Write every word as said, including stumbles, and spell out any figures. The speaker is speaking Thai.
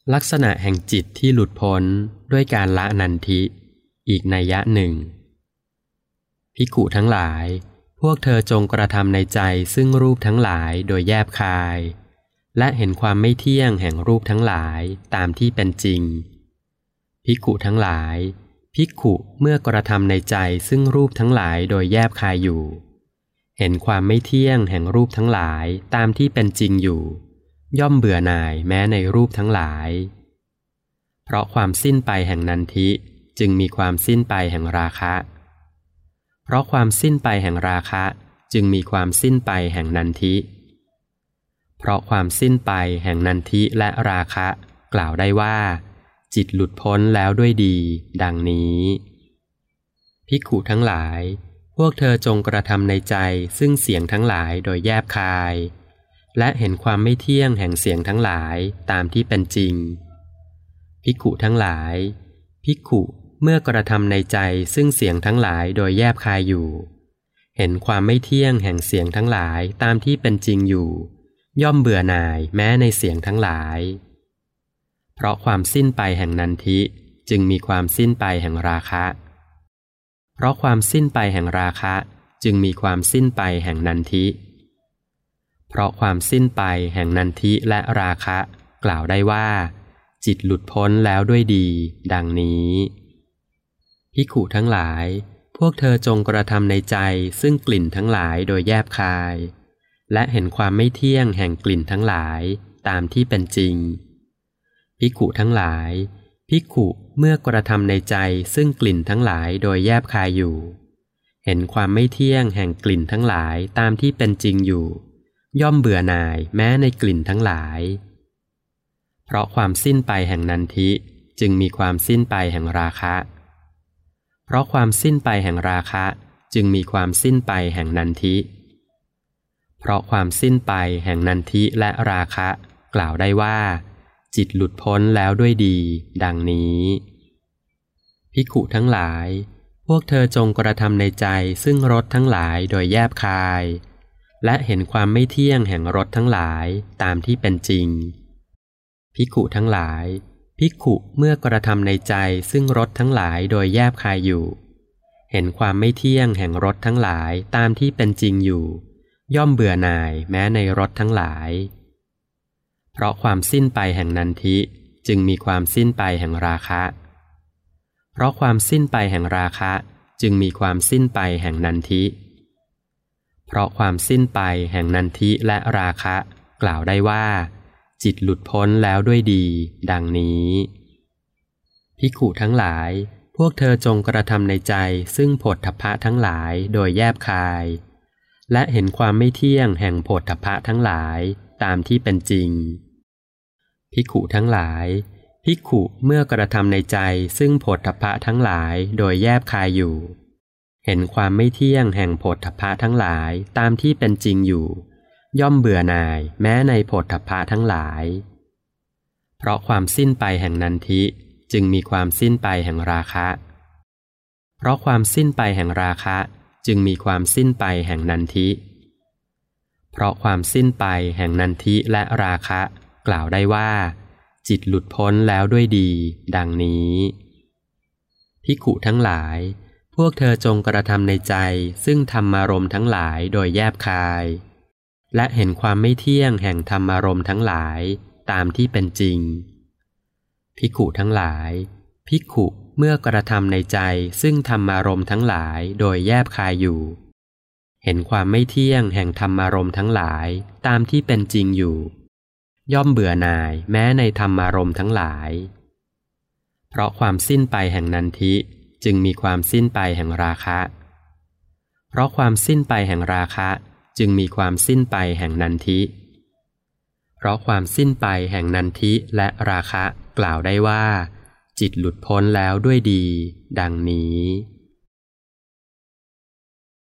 ลักษณะแห่งจิตที่หลุดพ้นด้วยการละนันทิอีกนัยยะหนึ่งภิกขุทั้งหลายพวกเธอจงกระทำในใจซึ่งรูปทั้งหลายโดยแยบคายและเห็นความไม่เที่ยงแห่งรูปทั้งหลายตามที่เป็นจริงภิกขุทั้งหลายภิกขุเมื่อกระทำในใจซึ่งรูปทั้งหลายโดยแยบคายอยู่เห็นความไม่เที่ยงแห่งรูปทั้งหลายตามที่เป็นจริงอยู่ย่อมเบื่อหน่ายแม้ในรูปทั้งหลายเพราะความสิ้นไปแห่งนันทิจึงมีความสิ้นไปแห่งราคะเพราะความสิ้นไปแห่งราคะจึงมีความสิ้นไปแห่งนันทิเพราะความสิ้นไปแห่งนันทิและราคะกล่าวได้ว่าจิตหลุดพ้นแล้วด้วยดีดังนี้ภิกขุทั้งหลายพวกเธอจงกระทำในใจซึ่งเสียงทั้งหลายโดยแยบคายและเห็นความไม่เที่ยงแห่งเสียงทั้งหลายตามที่เป็นจริงภิกขุทั้งหลายภิกขุเมื่อกระทำในใจซึ่งเสียงทั้งหลายโดยแยบคายอยู่เห็นความไม่เที่ยงแห่งเสียงทั้งหลายตามที่เป็นจริงอยู่ย่อมเบื่อหน่ายแม้ในเสียงทั้งหลายเพราะความสิ้นไปแห่งนันทิจึงมีความสิ้นไปแห่งราคะเพราะความสิ้นไปแห่งราคะจึงมีความสิ้นไปแห่งนันทิเพราะความสิ้นไปแห่งนันทิและราคะกล่าวได้ว่าจิตหลุดพ้นแล้วด้วยดีดังนี้ภิกขุทั้งหลายพวกเธอจงกระทำในใจซึ่งกลิ่นทั้งหลายโดยแยบคายและเห็นความไม่เที่ยงแห่งกลิ่นทั้งหลายตามที่เป็นจริงภิกขุทั้งหลายภิกขุเมื่อกระทำในใจซึ่งกลิ่นทั้งหลายโดยแยบคายอยู่เห็นความไม่เที่ยงแห่งกลิ่นทั้งหลายตามที่เป็นจริงอยู่ย่อมเบื่อหน่ายแม้ในกลิ่นทั้งหลายเพราะความสิ้นไปแห่งนันทิจึงมีความสิ้นไปแห่งราคะเพราะความสิ้นไปแห่งราคะจึงมีความสิ้นไปแห่งนันทิเพราะความสิ้นไปแห่งนันทิและราคะกล่าวได้ว่าจิตหลุดพ้นแล้วด้วยดีดังนี้ภิกขุทั้งหลายพวกเธอจงกระทำในใจซึ่งรสทั้งหลายโดยแยบคายและเห็นความไม่เที่ยงแห่งรสทั้งหลายตามที่เป็นจริงภิกขุทั้งหลายภิกขุเมื่อกระทำในใจซึ่งรสทั้งหลายโดยแยบคายอยู่เห็นความไม่เที่ยงแห่งรสทั้งหลายตามที่เป็นจริงอยู่ย่อมเบื่อหน่ายแม้ในรสทั้งหลายเพราะความสิ้นไปแห่งนันทิจึงมีความสิ้นไปแห่งราคะเพราะความสิ้นไปแห่งราคะจึงมีความสิ้นไปแห่งนันทิเพราะความสิ้นไปแห่งนันทิและราคะกล่าวได้ว่าจิตหลุดพ้นแล้วด้วยดีดังนี้ภิกขุทั้งหลายพวกเธอจงกระทำในใจซึ่งโผฏฐัพพะทั้งหลายโดยแยบคายและเห็นความไม่เที่ยงแห่งโผฏฐัพพะทั้งหลายตามที่เป็นจริงภิกขุทั้งหลายภิกขุเมื่อกระทำในใจซึ่งโผฏฐัพพะทั้งหลายโดยแยบคายอยู่เห็นความไม่เที่ยงแห่งโผฏฐัพพะทั้งหลายตามที่เป็นจริงอยู่ย่อมเบื่อหน่ายแม้ในโผฏฐัพพะทั้งหลายเพราะความสิ้นไปแห่งนันทิจึงมีความสิ้นไปแห่งราคะเพราะความสิ้นไปแห่งราคะจึงมีความสิ้นไปแห่งนันทิเพราะความสิ้นไปแห่งนันทิและราคะกล่าวได้ว่าจิตหลุดพ้นแล้วด้วยดีดังนี้ภิกขุทั้งหลายพวกเธอจงกระทำในใจซึ่งธรรมารมณ์ทั้งหลายโดยแยบคายและเห็นความไม่เที่ยงแห่งธรรมารมณ์ทั้งหลายตามที่เป็นจริงภิกขุทั้งหลายภิกขุเมื่อกระทำในใจซึ่งธรรมารมณ์ทั้งหลายโดยแยบคายอยู่เห็นความไม่เที่ยงแห่งธรรมารมณ์ทั้งหลายตามที่เป็นจริงอยู่ย่อมเบื่อหน่ายแม้ในธรรมารมณ์ทั้งหลายเพราะความสิ้นไปแห่งนันทิจึงมีความสิ้นไปแห่งราคะเพราะความสิ้นไปแห่งราคะจึงมีความสิ้นไปแห่งนันทิเพราะความสิ้นไปแห่งนันทิและราคะกล่าวได้ว่าจิตหลุดพ้นแล้วด้วยดีดังนี้